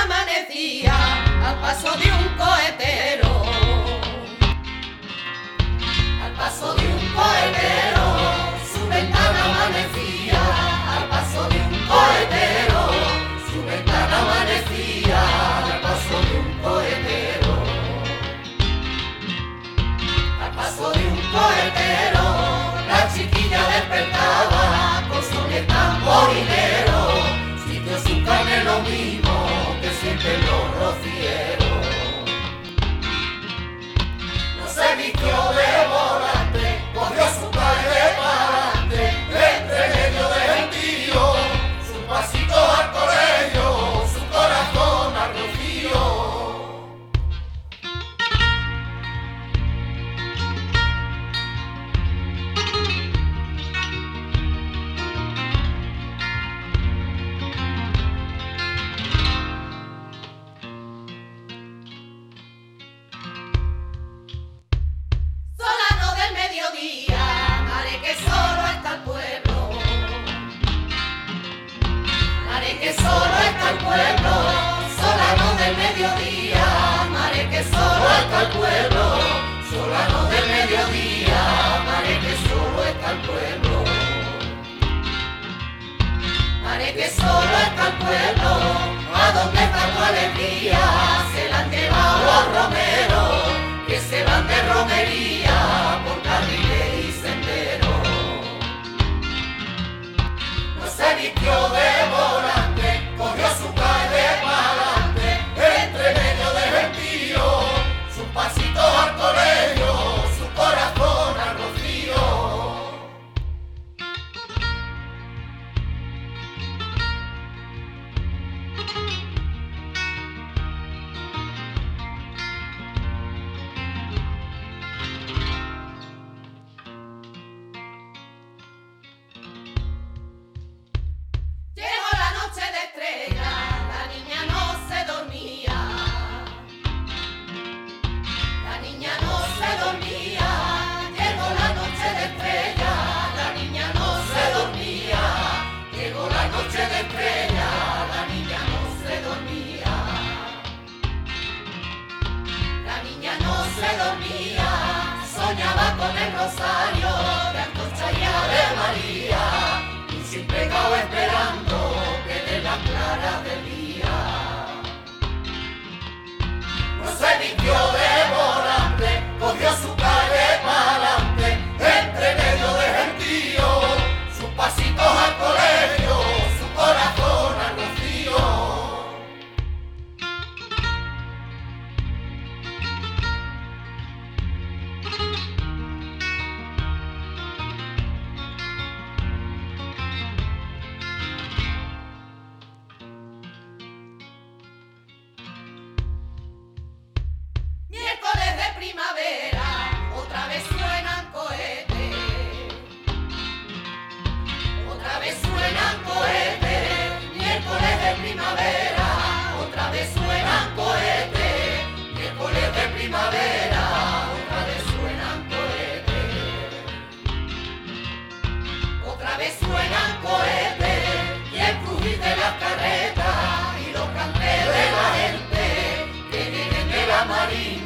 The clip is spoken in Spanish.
amanecía al paso de un cohetero, al paso de un cohetero, su ventana amanecía, al paso de un cohetero, su ventana amanecía, al paso de un cohetero, al paso de un cohetero, la chiquilla despertaba con son de tamborilero, sintió su carne lo mismo que sienten los rocieros. No se vistió de volante, cogió su calle para adelante, entre medio de gentío, su pasito al colegio, su corazón al rocío. Solano del mediodía, mare que solo está el pueblo, mare que solo está el pueblo, Solano del mediodía, mare que solo está el pueblo, Solano del mediodía, mare que solo está el pueblo, mare que solo está el pueblo, ¿a dónde está tu alegría? Se la han llevado los romeros, que se van de romería por carriles y senderos. No se vistió de volante, cogió su calle para adelante, entre medio de gentío, sus pasitos al colegio, su corazón al rocío. Llegó la noche de estrella, la niña no se dormía, la niña no se dormía, llegó la noche de estrella, la niña no se dormía, llegó la noche de estrella, la niña no se dormía, la niña no se dormía, soñaba con el rosario de Antorcha y Ave María, y sin pecado esperando que de la clara del día. No se vistió de volante, cogió su calle para adelante, entre medio de gentío, sus pasitos al colegio, su corazón al rocío. Miércoles de primavera, otra vez suenan cohetes, otra vez suenan cohetes, miércoles de primavera, otra vez suenan cohetes, miércoles de primavera, otra vez suenan cohetes, otra vez suenan cohetes, y el crujir de las carretas y los cantes de la gente que vienen de la marina.